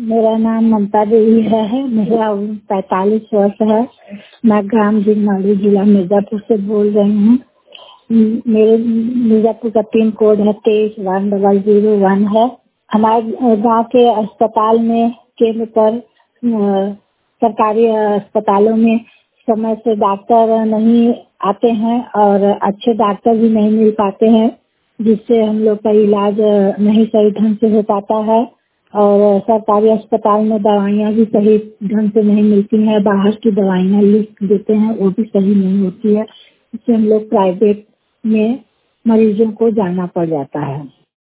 मेरा नाम ममता देवी है। मेरा उम्र 45 वर्ष है। मैं ग्राम जिगनौली जिला मिर्जापुर से बोल रही हूँ। मेरे मिर्जापुर का पिन कोड है 23-1001 है। हमारे गांव के अस्पताल में केंद्र पर सरकारी अस्पतालों में समय से डॉक्टर नहीं आते हैं और अच्छे डॉक्टर भी नहीं मिल पाते हैं, जिससे हम लोग का इलाज नहीं सही ढंग से हो पाता है। और सरकारी अस्पताल में दवाइयाँ भी सही ढंग से नहीं मिलती हैं। बाहर की दवाइयाँ लिख देते हैं, वो भी सही नहीं होती है। इससे हम लोग प्राइवेट में मरीजों को जाना पड़ जाता है।